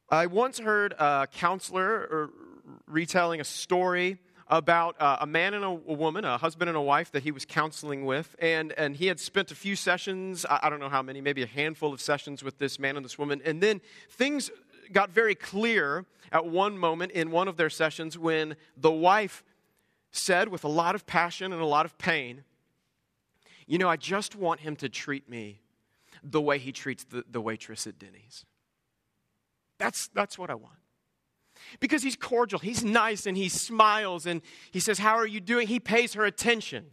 I once heard a counselor retelling a story about a man and a woman, a husband and a wife that he was counseling with, and he had spent a few sessions, I don't know how many, maybe a handful of sessions with this man and this woman, and then things got very clear at one moment in one of their sessions when the wife said with a lot of passion and a lot of pain, "You know, I just want him to treat me the way he treats the waitress at Denny's. That's what I want. Because he's cordial, he's nice, and he smiles, and he says, 'How are you doing?' He pays her attention."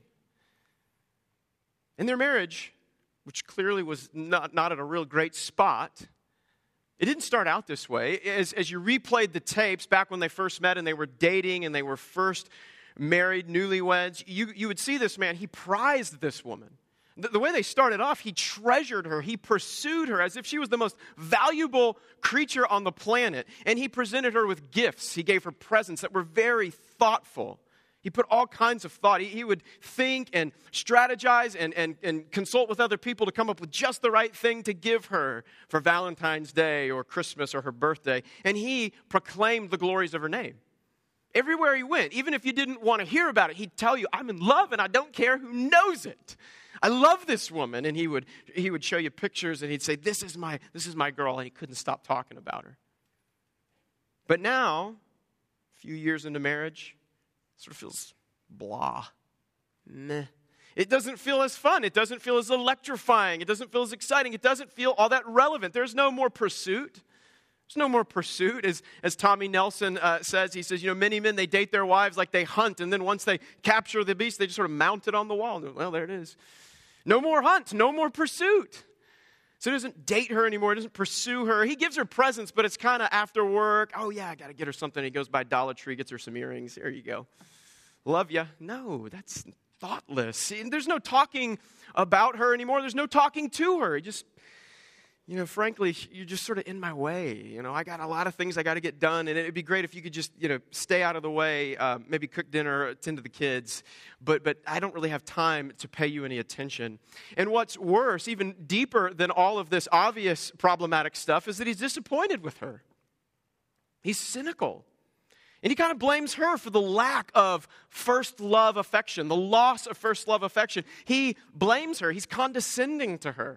And their marriage, which clearly was not at a real great spot, it didn't start out this way. As you replayed the tapes back when they first met and they were dating and they were first married, newlyweds, you would see this man, he prized this woman. The way they started off, he treasured her. He pursued her as if she was the most valuable creature on the planet. And he presented her with gifts. He gave her presents that were very thoughtful. He put all kinds of thought. He would think and strategize and consult with other people to come up with just the right thing to give her for Valentine's Day or Christmas or her birthday. And he proclaimed the glories of her name. Everywhere he went, even if you didn't want to hear about it, he'd tell you, "I'm in love and I don't care who knows it. I love this woman." And he would show you pictures and he'd say, this is my girl, and he couldn't stop talking about her. But now, a few years into marriage, it sort of feels blah. Meh. It doesn't feel as fun. It doesn't feel as electrifying. It doesn't feel as exciting. It doesn't feel all that relevant. There's no more pursuit. There's no more pursuit. As Tommy Nelson says, he says, many men, they date their wives like they hunt, and then once they capture the beast, they just sort of mount it on the wall. Well, there it is. No more hunt, no more pursuit. So he doesn't date her anymore. He doesn't pursue her. He gives her presents, but it's kind of after work. Oh, yeah, I got to get her something. He goes by Dollar Tree, gets her some earrings. There you go. Love ya. No, that's thoughtless. See, there's no talking about her anymore. There's no talking to her. He just, frankly, you're just sort of in my way. I got a lot of things I got to get done, and it'd be great if you could just, stay out of the way, maybe cook dinner, attend to the kids, but I don't really have time to pay you any attention. And what's worse, even deeper than all of this obvious problematic stuff, is that he's disappointed with her. He's cynical. And he kind of blames her for the lack of first love affection, the loss of first love affection. He blames her. He's condescending to her.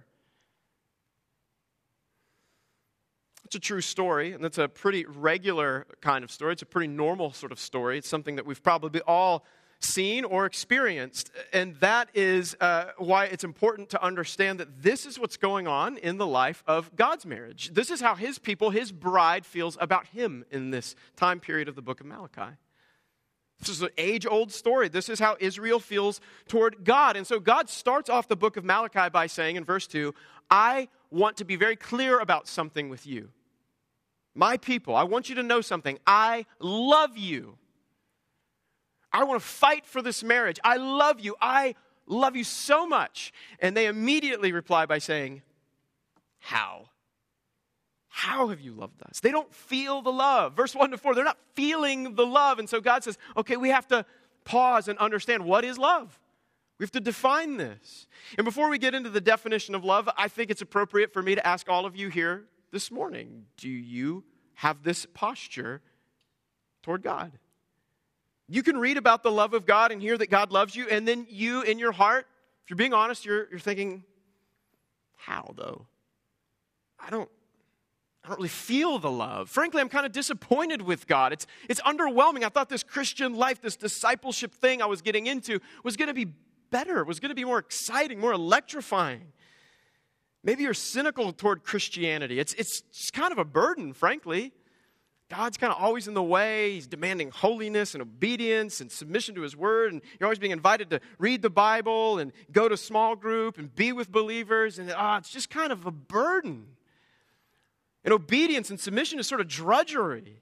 It's a true story, and it's a pretty regular kind of story. It's a pretty normal sort of story. It's something that we've probably all seen or experienced, and that is why it's important to understand that this is what's going on in the life of God's marriage. This is how his people, his bride, feels about him in this time period of the book of Malachi. This is an age-old story. This is how Israel feels toward God. And so God starts off the book of Malachi by saying in verse 2, "I want to be very clear about something with you. My people, I want you to know something. I love you. I want to fight for this marriage. I love you. I love you so much." And they immediately reply by saying, "How? How have you loved us?" They don't feel the love. Verse 1-4, they're not feeling the love. And so God says, okay, we have to pause and understand, what is love? We have to define this. And before we get into the definition of love, I think it's appropriate for me to ask all of you here this morning, do you have this posture toward God? You can read about the love of God and hear that God loves you, and then you, in your heart, if you're being honest, you're thinking, how though? I don't really feel the love. Frankly, I'm kind of disappointed with God. It's underwhelming. I thought this Christian life, this discipleship thing I was getting into was going to be better, was going to be more exciting, more electrifying. Maybe you're cynical toward Christianity. It's just kind of a burden, frankly. God's kind of always in the way. He's demanding holiness and obedience and submission to his word. And you're always being invited to read the Bible and go to small group and be with believers. And it's just kind of a burden. And obedience and submission is sort of drudgery.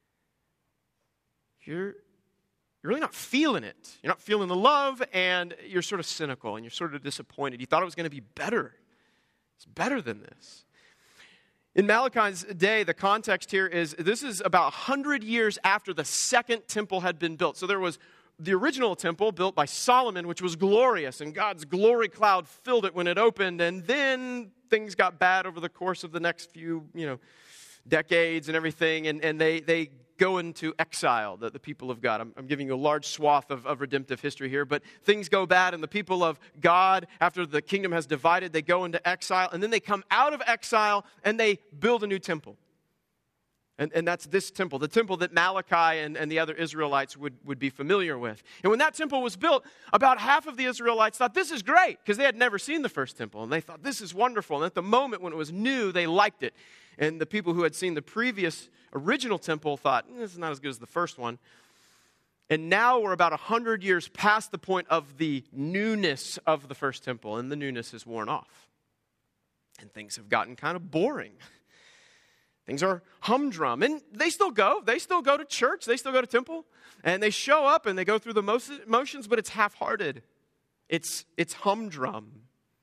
You're really not feeling it. You're not feeling the love, and you're sort of cynical, and you're sort of disappointed. You thought it was going to be better. It's better than this. In Malachi's day, the context here is, this is about 100 years after the second temple had been built. So there was the original temple built by Solomon, which was glorious, and God's glory cloud filled it when it opened, and then things got bad over the course of the next few, decades and everything, and they go into exile, the people of God. I'm giving you a large swath of redemptive history here, but things go bad, and the people of God, after the kingdom has divided, they go into exile, and then they come out of exile, and they build a new temple. And that's this temple, the temple that Malachi and the other Israelites would be familiar with. And when that temple was built, about half of the Israelites thought, this is great, because they had never seen the first temple. And they thought, this is wonderful. And at the moment when it was new, they liked it. And the people who had seen the previous original temple thought, this is not as good as the first one. And now we're about 100 years past the point of the newness of the first temple. And the newness is worn off. And things have gotten kind of boring. Things are humdrum. And they still go. They still go to church. They still go to temple. And they show up and they go through the motions, but it's half-hearted. It's humdrum.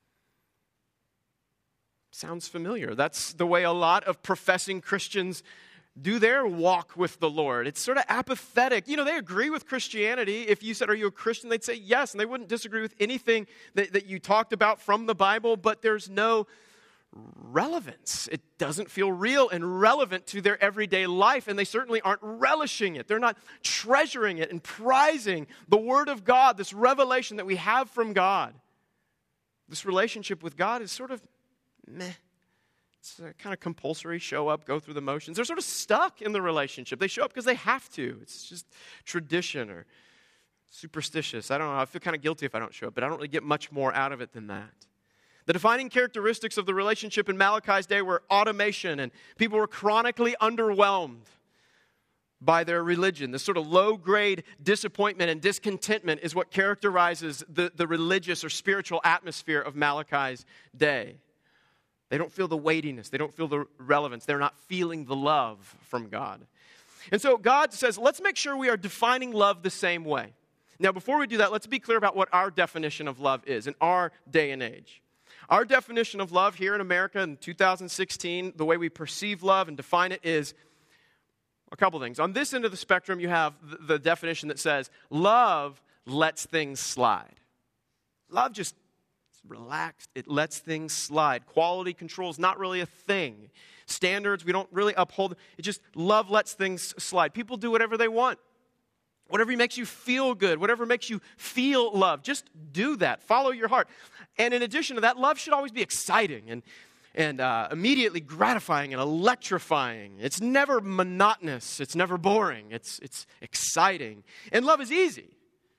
Sounds familiar. That's the way a lot of professing Christians do their walk with the Lord. It's sort of apathetic. You know, they agree with Christianity. If you said, are you a Christian? They'd say yes. And they wouldn't disagree with anything that you talked about from the Bible, but there's no relevance. It doesn't feel real and relevant to their everyday life, and they certainly aren't relishing it. They're not treasuring it and prizing the Word of God, this revelation that we have from God. This relationship with God is sort of meh. It's kind of compulsory, show up, go through the motions. They're sort of stuck in the relationship. They show up because they have to. It's just tradition or superstitious. I don't know. I feel kind of guilty if I don't show up, but I don't really get much more out of it than that. The defining characteristics of the relationship in Malachi's day were automation, and people were chronically underwhelmed by their religion. This sort of low-grade disappointment and discontentment is what characterizes the religious or spiritual atmosphere of Malachi's day. They don't feel the weightiness. They don't feel the relevance. They're not feeling the love from God. And so God says, let's make sure we are defining love the same way. Now, before we do that, let's be clear about what our definition of love is in our day and age. Our definition of love here in America in 2016, the way we perceive love and define it is a couple things. On this end of the spectrum, you have the definition that says, love lets things slide. Love just relaxed. It lets things slide. Quality control is not really a thing. Standards, we don't really uphold. It just, love lets things slide. People do whatever they want. Whatever makes you feel good, whatever makes you feel love, just do that. Follow your heart. And in addition to that, love should always be exciting and immediately gratifying and electrifying. It's never monotonous. It's never boring. It's exciting. And love is easy.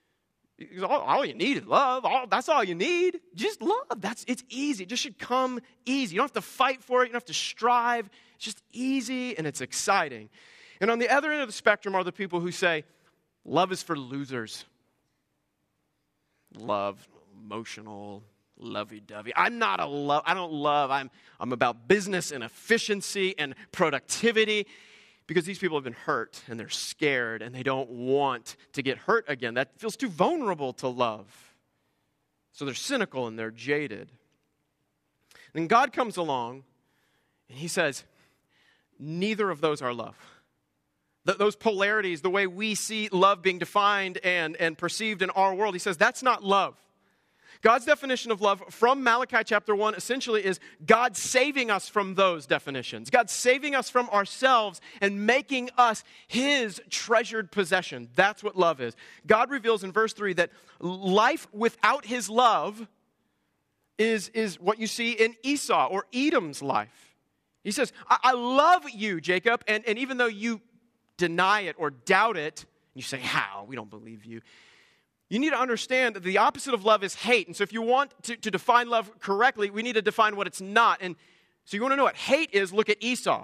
All you need is love. That's all you need. Just love. It's easy. It just should come easy. You don't have to fight for it. You don't have to strive. It's just easy and it's exciting. And on the other end of the spectrum are the people who say, love is for losers. Love, emotional, lovey-dovey. I don't love. I'm about business and efficiency and productivity. Because these people have been hurt and they're scared and they don't want to get hurt again. That feels too vulnerable to love. So they're cynical and they're jaded. Then God comes along and he says, neither of those are love. Those polarities, the way we see love being defined and perceived in our world, he says that's not love. God's definition of love from Malachi chapter 1 essentially is God saving us from those definitions. God saving us from ourselves and making us his treasured possession. That's what love is. God reveals in verse 3 that life without his love is what you see in Esau or Edom's life. He says, I love you, Jacob, and even though you deny it or doubt it, you say, how? We don't believe you. You need to understand that the opposite of love is hate. And so if you want to define love correctly, we need to define what it's not. And so you want to know what hate is, look at Esau.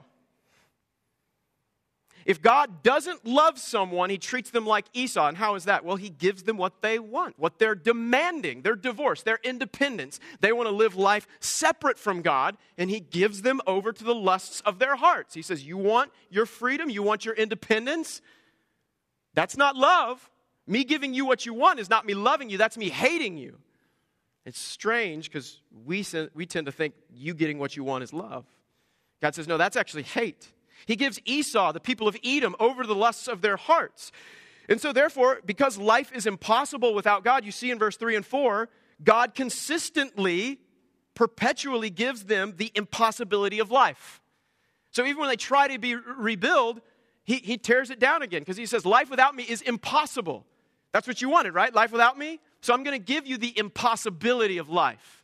If God doesn't love someone, he treats them like Esau. And how is that? Well, he gives them what they want, what they're demanding, their divorce, their independence. They want to live life separate from God, and he gives them over to the lusts of their hearts. He says, you want your freedom? You want your independence? That's not love. Me giving you what you want is not me loving you. That's me hating you. It's strange because we tend to think you getting what you want is love. God says, no, that's actually hate. He gives Esau, the people of Edom, over to the lusts of their hearts. And so therefore, because life is impossible without God, you see in verse 3 and 4, God consistently, perpetually gives them the impossibility of life. So even when they try to be rebuild, he tears it down again because he says, life without me is impossible. That's what you wanted, right? Life without me? So I'm going to give you the impossibility of life.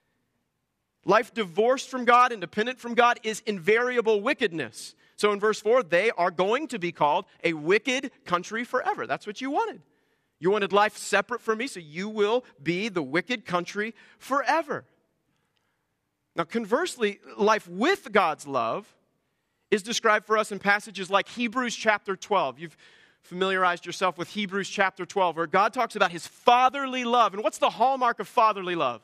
Life divorced from God, independent from God, is invariable wickedness. So in verse 4, they are going to be called a wicked country forever. That's what you wanted. You wanted life separate from me, so you will be the wicked country forever. Now, conversely, life with God's love is described for us in passages like Hebrews chapter 12. You've familiarized yourself with Hebrews chapter 12, where God talks about his fatherly love. And what's the hallmark of fatherly love?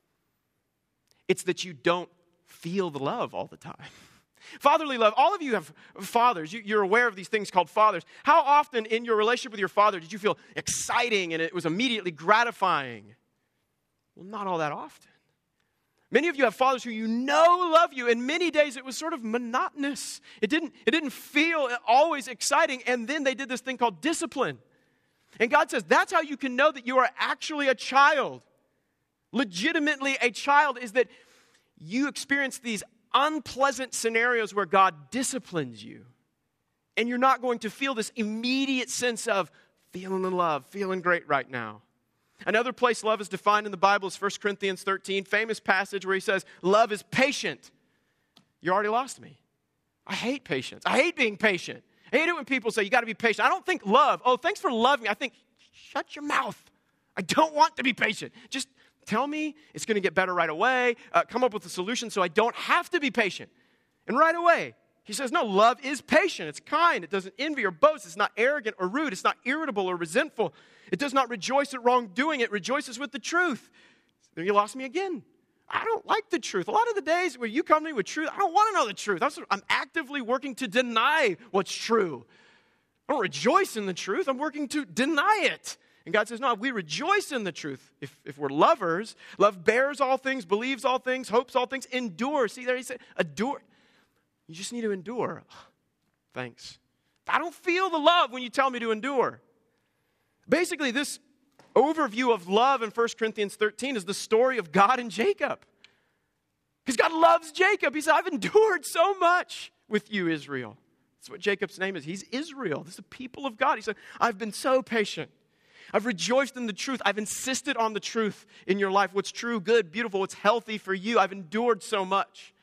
It's that you don't feel the love all the time. Fatherly love, all of you have fathers. You're aware of these things called fathers. How often in your relationship with your father did you feel exciting and it was immediately gratifying? Well, not all that often. Many of you have fathers who you know love you, and many days it was sort of monotonous. It didn't feel always exciting, and then they did this thing called discipline. And God says that's how you can know that you are actually a child. Legitimately a child is that you experience these unpleasant scenarios where God disciplines you. And you're not going to feel this immediate sense of feeling in love, feeling great right now. Another place love is defined in the Bible is 1 Corinthians 13, famous passage where he says, love is patient. You already lost me. I hate patience. I hate being patient. I hate it when people say, you got to be patient. I don't think love. Oh, thanks for loving me. I think, shut your mouth. I don't want to be patient. Just tell me it's going to get better right away. Come up with a solution so I don't have to be patient. And right away, he says, no, love is patient. It's kind. It doesn't envy or boast. It's not arrogant or rude. It's not irritable or resentful. It does not rejoice at wrongdoing. It rejoices with the truth. You lost me again. I don't like the truth. A lot of the days where you come to me with truth, I don't want to know the truth. I'm actively working to deny what's true. I don't rejoice in the truth. I'm working to deny it. And God says, no, we rejoice in the truth. If we're lovers, love bears all things, believes all things, hopes all things, endures. See there he said, endure. You just need to endure. Thanks. I don't feel the love when you tell me to endure. Basically, this overview of love in 1 Corinthians 13 is the story of God and Jacob. Because God loves Jacob. He said, I've endured so much with you, Israel. That's what Jacob's name is. He's Israel. This is the people of God. He said, I've been so patient. I've rejoiced in the truth. I've insisted on the truth in your life. What's true, good, beautiful, what's healthy for you. I've endured so much.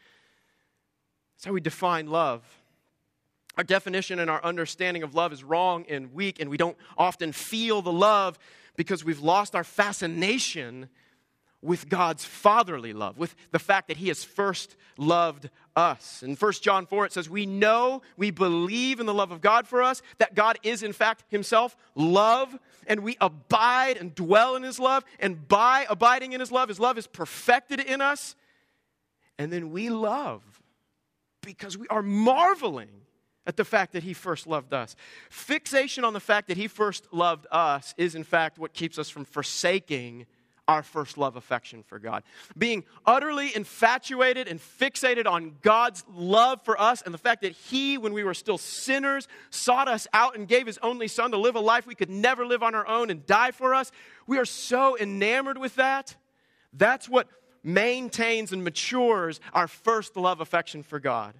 That's how we define love. Our definition and our understanding of love is wrong and weak, and we don't often feel the love because we've lost our fascination with God's fatherly love, with the fact that he has first loved us. In 1 John 4, it says, we know, we believe in the love of God for us, that God is in fact himself love, and we abide and dwell in his love, and by abiding in his love is perfected in us, and then we love because we are marveling at the fact that he first loved us. Fixation on the fact that he first loved us is in fact what keeps us from forsaking our first love affection for God. Being utterly infatuated and fixated on God's love for us and the fact that he, when we were still sinners, sought us out and gave his only son to live a life we could never live on our own and die for us. We are so enamored with that. That's what maintains and matures our first love affection for God.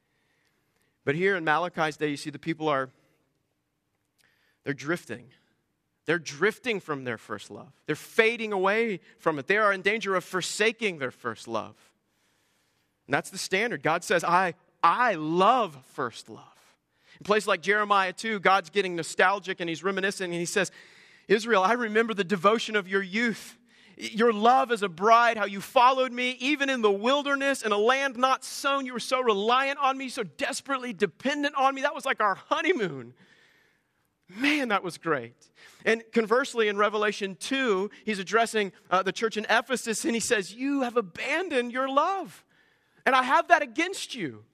But here in Malachi's day, you see the people they're drifting. They're drifting from their first love. They're fading away from it. They are in danger of forsaking their first love. And that's the standard. God says, I love first love. In places like Jeremiah 2, God's getting nostalgic and he's reminiscing and he says, Israel, I remember the devotion of your youth. Your love as a bride, how you followed me, even in the wilderness, in a land not sown. You were so reliant on me, so desperately dependent on me. That was like our honeymoon. Man, that was great. And conversely, in Revelation 2, he's addressing the church in Ephesus, and he says, you have abandoned your love, and I have that against you.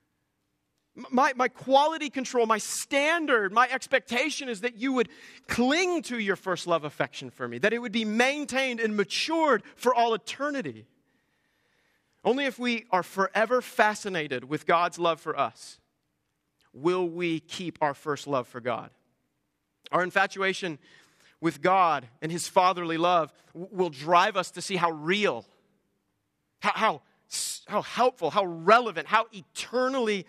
My quality control, my standard, my expectation is that you would cling to your first love affection for me, that it would be maintained and matured for all eternity. Only if we are forever fascinated with God's love for us will we keep our first love for God. Our infatuation with God and his fatherly love will drive us to see how real, how helpful, how relevant, how eternally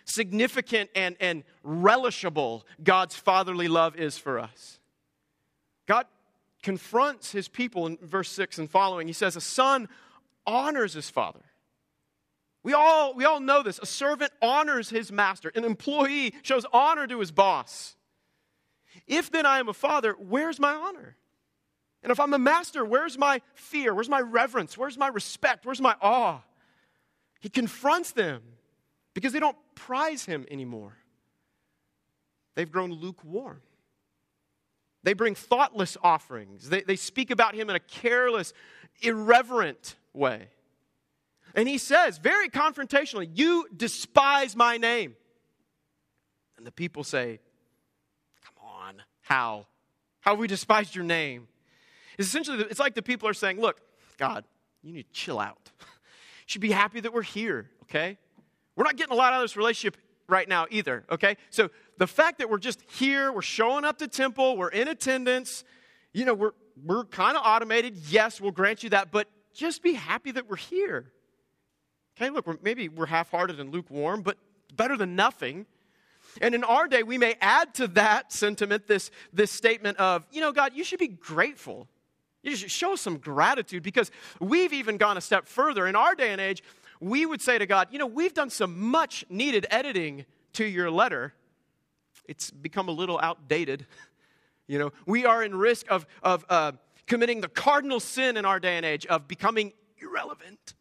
significant and relishable God's fatherly love is for us. God confronts his people in verse 6 and following. He says, a son honors his father. We all know this. A servant honors his master. An employee shows honor to his boss. If then I am a father, where's my honor? And if I'm a master, where's my fear? Where's my reverence? Where's my respect? Where's my awe? He confronts them because they don't prize him anymore. They've grown lukewarm. They bring thoughtless offerings. They speak about him in a careless, irreverent way. And he says, very confrontationally, you despise my name. And the people say, come on, how? How have we despised your name? It's essentially, it's like the people are saying, look, God, you need to chill out. You should be happy that we're here, okay? We're not getting a lot out of this relationship right now either, okay? So the fact that we're just here, we're showing up to temple, we're in attendance, we're kind of automated. Yes, we'll grant you that, but just be happy that we're here. Okay, look, maybe we're half-hearted and lukewarm, but better than nothing. And in our day, we may add to that sentiment this statement of, God, you should be grateful. You should show some gratitude, because we've even gone a step further. In our day and age, we would say to God, we've done some much-needed editing to your letter. It's become a little outdated. We are in risk of committing the cardinal sin in our day and age of becoming irrelevant.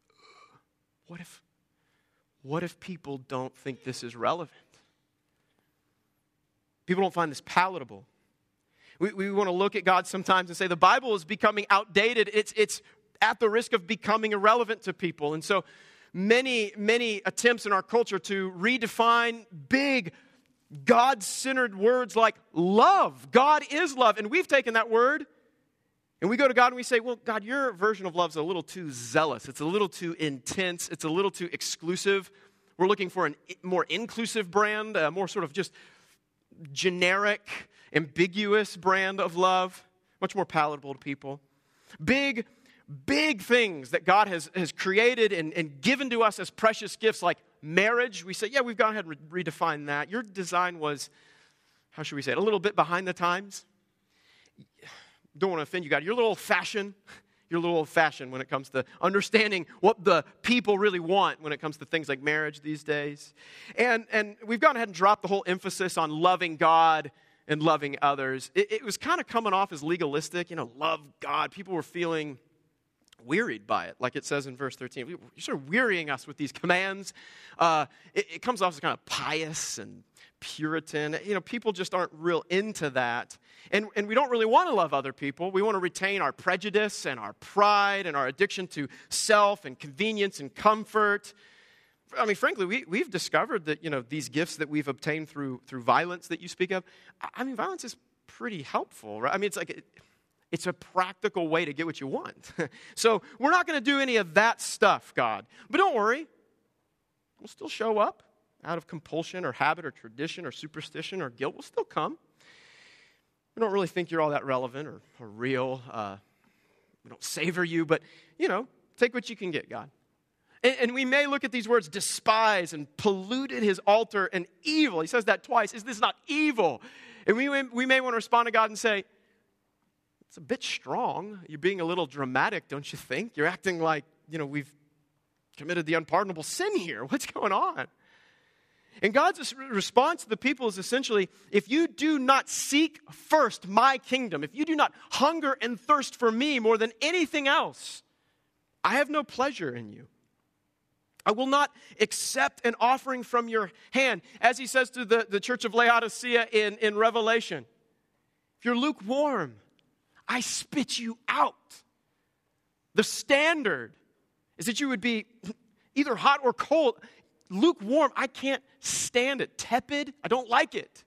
What if people don't think this is relevant? People don't find this palatable. We want to look at God sometimes and say the Bible is becoming outdated. It's at the risk of becoming irrelevant to people. And so many attempts in our culture to redefine big God-centered words like love. God is love. And we've taken that word and we go to God and we say, well, God, your version of love is a little too zealous. It's a little too intense. It's a little too exclusive. We're looking for a more inclusive brand, a more sort of just generic, ambiguous brand of love, much more palatable to people. Big things that God has created and given to us as precious gifts like marriage. We say, yeah, we've gone ahead and redefined that. Your design was, how should we say it, a little bit behind the times. Don't want to offend you, God. You're a little old-fashioned. You're a little old-fashioned when it comes to understanding what the people really want when it comes to things like marriage these days. And we've gone ahead and dropped the whole emphasis on loving God and loving others. It was kind of coming off as legalistic, love God. People were feeling wearied by it, like it says in verse 13. You're sort of wearying us with these commands. It comes off as kind of pious and Puritan. People just aren't real into that. And we don't really want to love other people. We want to retain our prejudice and our pride and our addiction to self and convenience and comfort. I mean, frankly, we've discovered that, these gifts that we've obtained through violence that you speak of, violence is pretty helpful, right? I mean, it's a practical way to get what you want. So we're not going to do any of that stuff, God. But don't worry. We'll still show up out of compulsion or habit or tradition or superstition or guilt. We'll still come. We don't really think you're all that relevant or real. We don't savor you, but, take what you can get, God. And we may look at these words, despise and polluted his altar and evil. He says that twice. Is this not evil? And we may want to respond to God and say, it's a bit strong. You're being a little dramatic, don't you think? You're acting like, we've committed the unpardonable sin here. What's going on? And God's response to the people is essentially, if you do not seek first my kingdom, if you do not hunger and thirst for me more than anything else, I have no pleasure in you. I will not accept an offering from your hand. As he says to the church of Laodicea in Revelation, if you're lukewarm, I spit you out. The standard is that you would be either hot or cold. Lukewarm, I can't stand it. Tepid, I don't like it.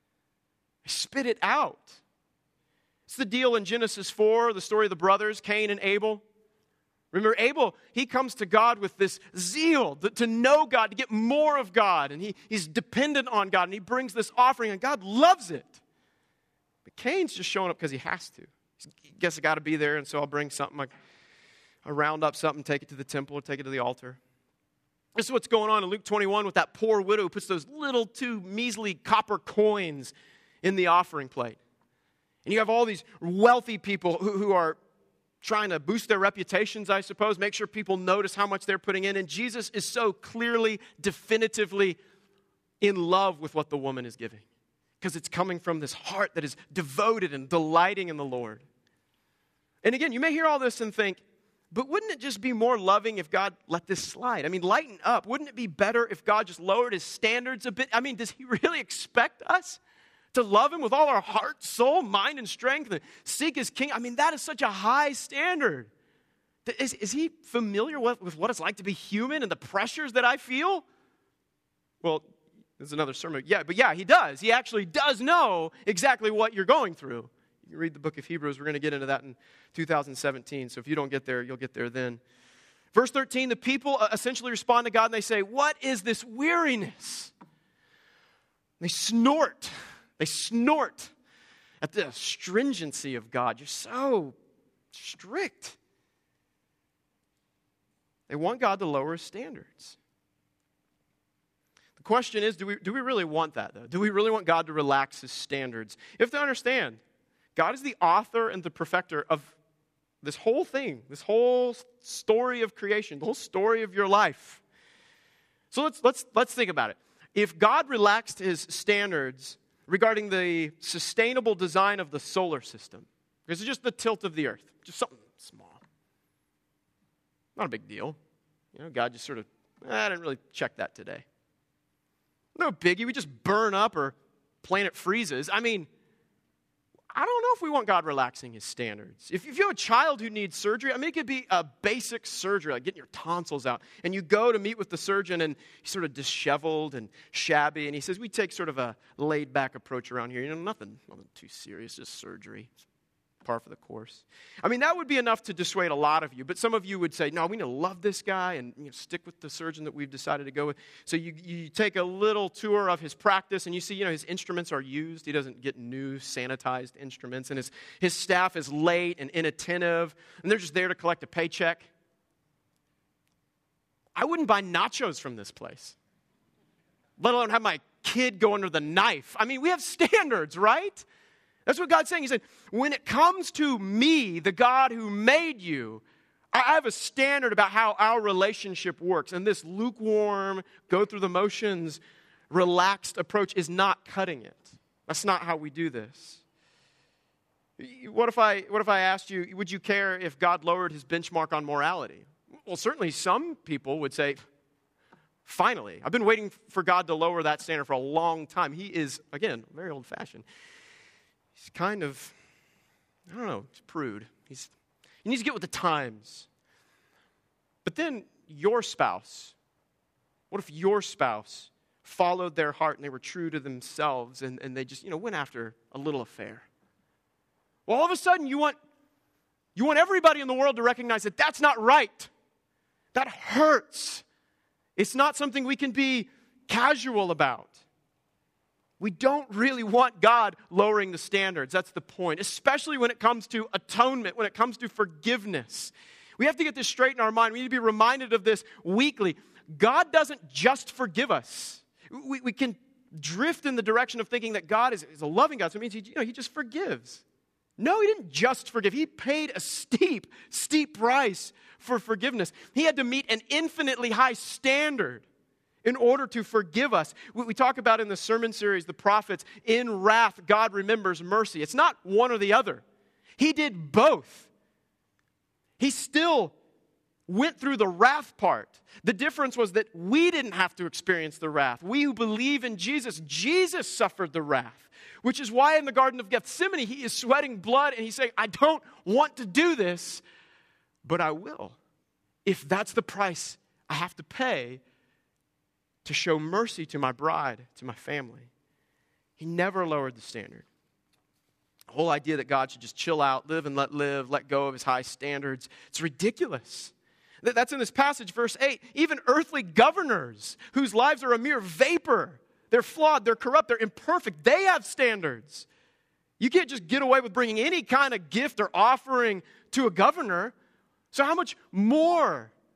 I spit it out. It's the deal in Genesis 4, the story of the brothers, Cain and Abel. Remember, Abel, he comes to God with this zeal to know God, to get more of God. And he's dependent on God, and he brings this offering, and God loves it. But Cain's just showing up because he has to. He guess I got to be there, and so I'll bring something. I'll round up something, take it to the temple, or take it to the altar. This is what's going on in Luke 21 with that poor widow who puts those little 2 measly copper coins in the offering plate. And you have all these wealthy people who are trying to boost their reputations, I suppose, make sure people notice how much they're putting in. And Jesus is so clearly, definitively in love with what the woman is giving, because it's coming from this heart that is devoted and delighting in the Lord. And again, you may hear all this and think, but wouldn't it just be more loving if God let this slide? I mean, lighten up. Wouldn't it be better if God just lowered his standards a bit? I mean, does he really expect us to love him with all our heart, soul, mind, and strength, and seek his king? I mean, that is such a high standard. Is he familiar with what it's like to be human and the pressures that I feel? Well, there's another sermon. Yeah, he does. He actually does know exactly what you're going through. You read the book of Hebrews. We're going to get into that in 2017. So if you don't get there, you'll get there then. Verse 13, the people essentially respond to God and they say, what is this weariness? They snort. They snort at the stringency of God. You're so strict. They want God to lower his standards. The question is, do we really want that, though? Do we really want God to relax his standards? You have to understand, God is the author and the perfecter of this whole thing, this whole story of creation, the whole story of your life. So let's think about it. If God relaxed his standards regarding the sustainable design of the solar system, this is just the tilt of the earth, just something small, not a big deal. You know, God just sort of, I didn't really check that today. No biggie, we just burn up or planet freezes. I mean, I don't know if we want God relaxing his standards. If you have a child who needs surgery, I mean, it could be a basic surgery, like getting your tonsils out. And you go to meet with the surgeon, and he's sort of disheveled and shabby. And he says, we take sort of a laid-back approach around here. You know, nothing too serious, just surgery. Par for the course. I mean, that would be enough to dissuade a lot of you. But some of you would say, no, we need to love this guy and stick with the surgeon that we've decided to go with. So you take a little tour of his practice and you see, his instruments are used. He doesn't get new sanitized instruments. And his staff is late and inattentive. And they're just there to collect a paycheck. I wouldn't buy nachos from this place, let alone have my kid go under the knife. I mean, we have standards, right? That's what God's saying. He said, when it comes to me, the God who made you, I have a standard about how our relationship works. And this lukewarm, go through the motions, relaxed approach is not cutting it. That's not how we do this. What if I asked you, would you care if God lowered his benchmark on morality? Well, certainly some people would say, finally. I've been waiting for God to lower that standard for a long time. He is, again, very old-fashioned. He's kind of, I don't know, he's prude. He needs to get with the times. But then your spouse, what if your spouse followed their heart and they were true to themselves and they just, went after a little affair? Well, all of a sudden you want everybody in the world to recognize that that's not right. That hurts. It's not something we can be casual about. We don't really want God lowering the standards. That's the point, especially when it comes to atonement, when it comes to forgiveness. We have to get this straight in our mind. We need to be reminded of this weekly. God doesn't just forgive us. We can drift in the direction of thinking that God is a loving God, so it means he just forgives. No, he didn't just forgive. He paid a steep price for forgiveness. He had to meet an infinitely high standard in order to forgive us. We talk about in the sermon series, the prophets, in wrath, God remembers mercy. It's not one or the other. He did both. He still went through the wrath part. The difference was that we didn't have to experience the wrath. We who believe in Jesus suffered the wrath, which is why in the Garden of Gethsemane, he is sweating blood and he's saying, I don't want to do this, but I will. If that's the price I have to pay to show mercy to my bride, to my family. He never lowered the standard. The whole idea that God should just chill out, live and let go of his high standards, it's ridiculous. That's in this passage, verse 8. Even earthly governors whose lives are a mere vapor, they're flawed, they're corrupt, they're imperfect, they have standards. You can't just get away with bringing any kind of gift or offering to a governor. So how much more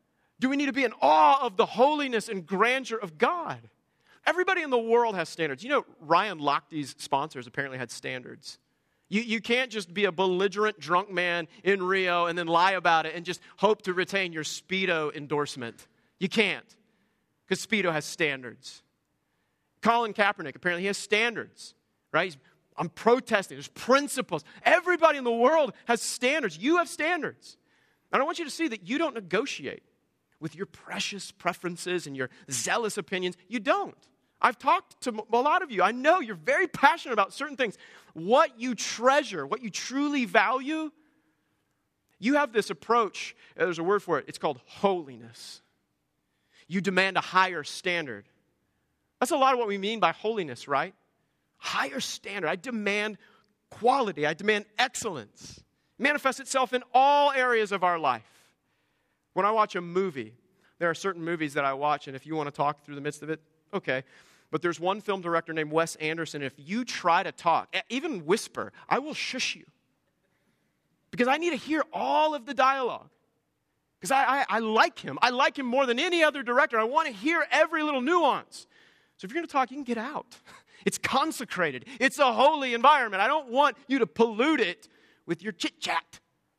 Do we need to be in awe of the holiness and grandeur of God? Everybody in the world has standards. You know, Ryan Lochte's sponsors apparently had standards. You can't just be a belligerent drunk man in Rio and then lie about it and just hope to retain your Speedo endorsement. You can't, because Speedo has standards. Colin Kaepernick, apparently he has standards, right? I'm protesting. There's principles. Everybody in the world has standards. You have standards. And I want you to see that you don't negotiate with your precious preferences and your zealous opinions. You don't. I've talked to a lot of you. I know you're very passionate about certain things. What you treasure, what you truly value, you have this approach. There's a word for it. It's called holiness. You demand a higher standard. That's a lot of what we mean by holiness, right? Higher standard. I demand quality. I demand excellence. It manifests itself in all areas of our life. When I watch a movie, there are certain movies that I watch, and if you want to talk through the midst of it, okay. But there's one film director named Wes Anderson. If you try to talk, even whisper, I will shush you. Because I need to hear all of the dialogue. Because I like him. I like him more than any other director. I want to hear every little nuance. So if you're going to talk, you can get out. It's consecrated. It's a holy environment. I don't want you to pollute it with your chit-chat.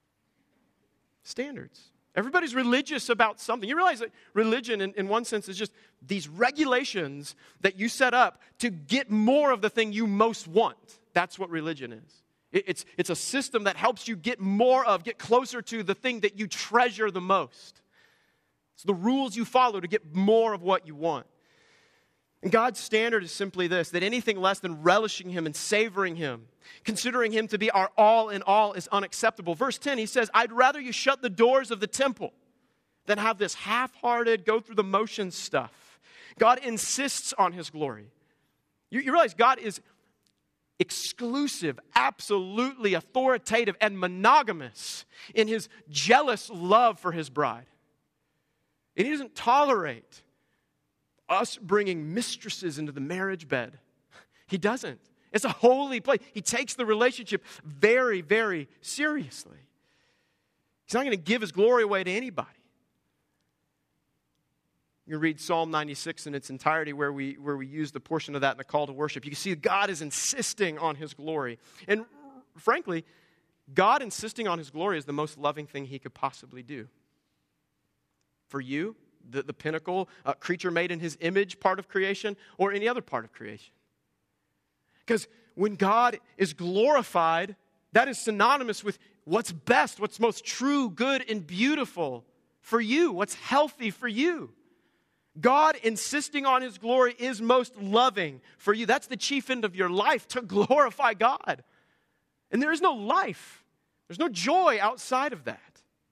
Standards. Everybody's religious about something. You realize that religion, in one sense, is just these regulations that you set up to get more of the thing you most want. That's what religion is. It's a system that helps you get more of, get closer to the thing that you treasure the most. It's the rules you follow to get more of what you want. And God's standard is simply this, that anything less than relishing Him and savoring Him, considering Him to be our all in all, is unacceptable. Verse 10, he says, I'd rather you shut the doors of the temple than have this half-hearted, go through the motions stuff. God insists on His glory. You realize God is exclusive, absolutely authoritative, and monogamous in His jealous love for His bride. And He doesn't tolerate us bringing mistresses into the marriage bed. He doesn't. It's a holy place. He takes the relationship very, very seriously. He's not going to give His glory away to anybody. You read Psalm 96 in its entirety where we use the portion of that in the call to worship. You can see God is insisting on His glory. And frankly, God insisting on His glory is the most loving thing He could possibly do. For you, the pinnacle, creature made in His image part of creation, or any other part of creation. Because when God is glorified, that is synonymous with what's best, what's most true, good, and beautiful for you, what's healthy for you. God insisting on His glory is most loving for you. That's the chief end of your life, to glorify God. And there is no life, there's no joy outside of that.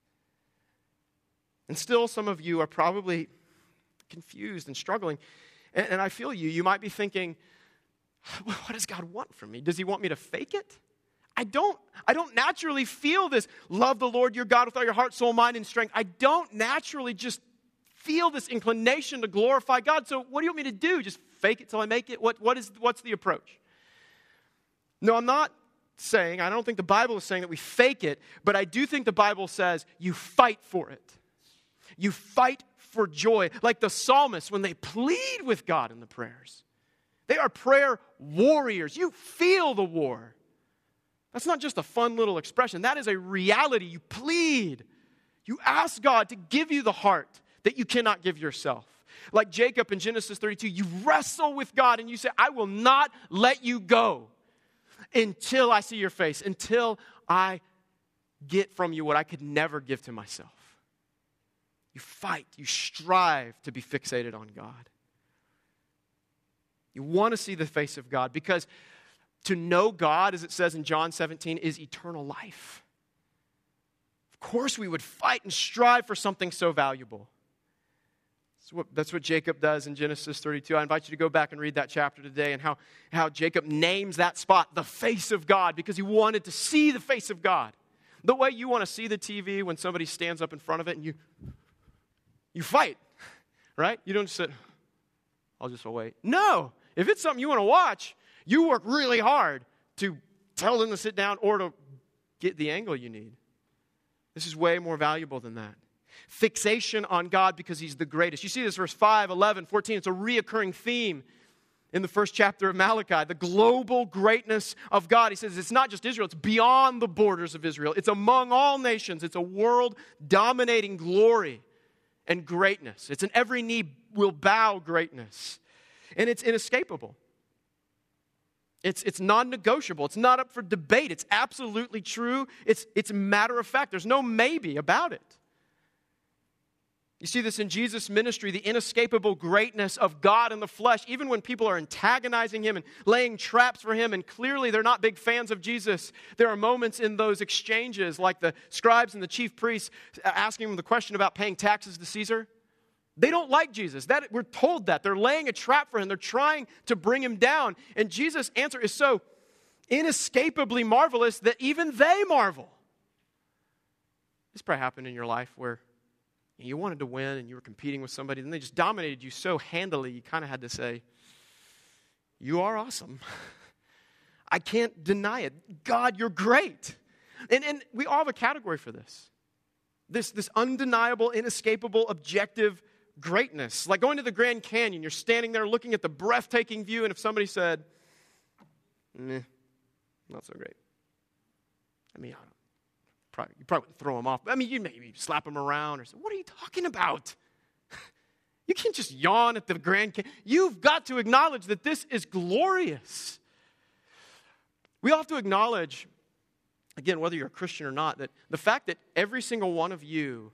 And still, some of you are probably confused and struggling. And I feel you. You might be thinking, what does God want from me? Does He want me to fake it? I don't naturally feel this, love the Lord your God with all your heart, soul, mind, and strength. I don't naturally just feel this inclination to glorify God. So what do you want me to do? Just fake it till I make it? What's the approach? No, I'm not saying, I don't think the Bible is saying that we fake it, but I do think the Bible says you fight for it. You fight for joy, like the psalmists when they plead with God in the prayers. They are prayer warriors. You feel the war. That's not just a fun little expression. That is a reality. You plead. You ask God to give you the heart that you cannot give yourself. Like Jacob in Genesis 32, you wrestle with God and you say, I will not let you go until I see your face, until I get from you what I could never give to myself. You fight, you strive to be fixated on God. You want to see the face of God because to know God, as it says in John 17, is eternal life. Of course we would fight and strive for something so valuable. That's what Jacob does in Genesis 32. I invite you to go back and read that chapter today and how Jacob names that spot the face of God because he wanted to see the face of God. The way you want to see the TV when somebody stands up in front of it and you fight, right? You don't just sit, I'll just wait. No, if it's something you want to watch, you work really hard to tell them to sit down or to get the angle you need. This is way more valuable than that. Fixation on God because he's the greatest. You see this verse 5, 11, 14. It's a reoccurring theme in the first chapter of Malachi. The global greatness of God. He says it's not just Israel. It's beyond the borders of Israel. It's among all nations. It's a world-dominating glory and greatness. It's an every knee will bow greatness. And it's inescapable. It's non-negotiable. It's not up for debate. It's absolutely true. It's matter of fact. There's no maybe about it. You see this in Jesus' ministry, the inescapable greatness of God in the flesh, even when people are antagonizing him and laying traps for him, and clearly they're not big fans of Jesus. There are moments in those exchanges, like the scribes and the chief priests asking him the question about paying taxes to Caesar. They don't like Jesus. We're told that. They're laying a trap for him. They're trying to bring him down. And Jesus' answer is so inescapably marvelous that even they marvel. This probably happened in your life where you wanted to win and you were competing with somebody, and they just dominated you so handily, you kind of had to say, you are awesome. I can't deny it. God, you're great. And we all have a category for this. This undeniable, inescapable, objective greatness. Like going to the Grand Canyon, you're standing there looking at the breathtaking view, and if somebody said, not so great. I mean, you probably wouldn't throw them off. I mean, you maybe slap them around or say, what are you talking about? You can't just yawn at the Grand Canyon. You've got to acknowledge that this is glorious. We all have to acknowledge, again, whether you're a Christian or not, that the fact that every single one of you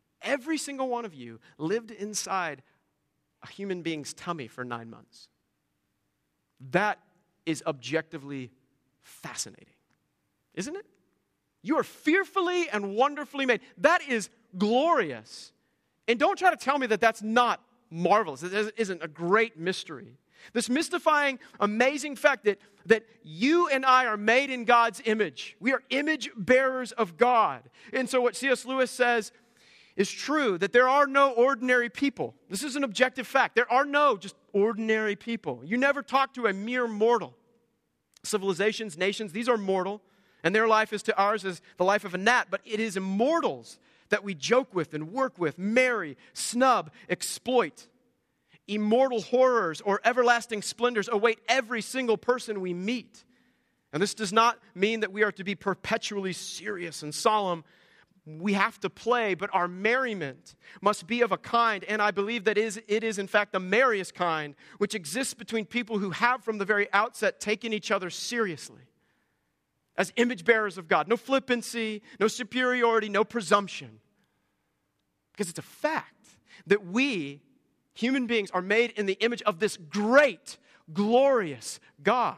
lived inside a human being's tummy for 9 months. That is objectively fascinating, isn't it? You are fearfully and wonderfully made. That is glorious. And don't try to tell me that that's not marvelous. It isn't a great mystery. This mystifying, amazing fact that you and I are made in God's image. We are image bearers of God. And so what C.S. Lewis says is true, that there are no ordinary people. This is an objective fact. There are no just ordinary people. You never talk to a mere mortal. Civilizations, nations, these are mortal. And their life is to ours as the life of a gnat, but it is immortals that we joke with and work with, marry, snub, exploit. Immortal horrors or everlasting splendors await every single person we meet. And this does not mean that we are to be perpetually serious and solemn. We have to play, but our merriment must be of a kind, and I believe that it is in fact the merriest kind, which exists between people who have from the very outset taken each other seriously. As image bearers of God. No flippancy, no superiority, no presumption. Because it's a fact that we, human beings, are made in the image of this great, glorious God.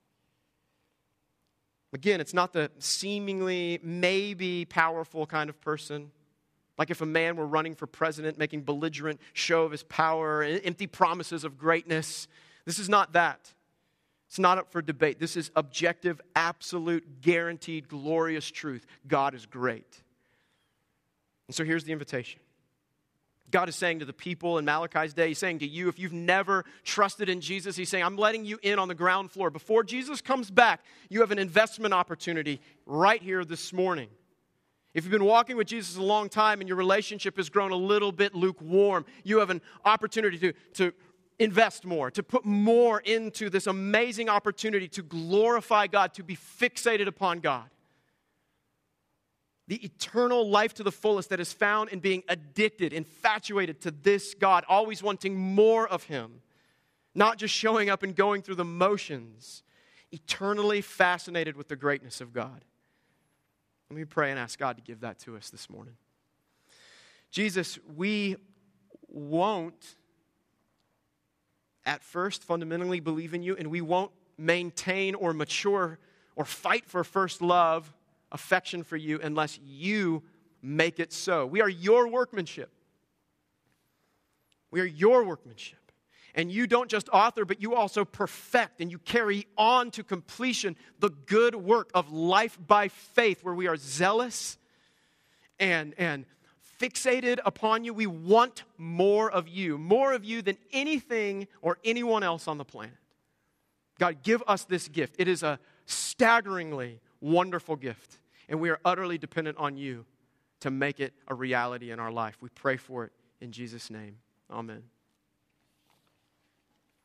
Again, it's not the seemingly, maybe powerful kind of person. Like if a man were running for president, making belligerent show of his power, and empty promises of greatness. This is not that. It's not up for debate. This is objective, absolute, guaranteed, glorious truth. God is great. And so here's the invitation. God is saying to the people in Malachi's day, he's saying to you, if you've never trusted in Jesus, he's saying, I'm letting you in on the ground floor. Before Jesus comes back, you have an investment opportunity right here this morning. If you've been walking with Jesus a long time and your relationship has grown a little bit lukewarm, you have an opportunity to invest more, to put more into this amazing opportunity to glorify God, to be fixated upon God. The eternal life to the fullest that is found in being addicted, infatuated to this God, always wanting more of Him, not just showing up and going through the motions, eternally fascinated with the greatness of God. Let me pray and ask God to give that to us this morning. Jesus, we won't at first fundamentally believe in you, and we won't maintain or mature or fight for first love, affection for you, unless you make it so. We are your workmanship. We are your workmanship. And you don't just author, but you also perfect and you carry on to completion the good work of life by faith, where we are zealous and fixated upon you. We want more of you than anything or anyone else on the planet. God, give us this gift. It is a staggeringly wonderful gift, and we are utterly dependent on you to make it a reality in our life. We pray for it in Jesus' name. Amen.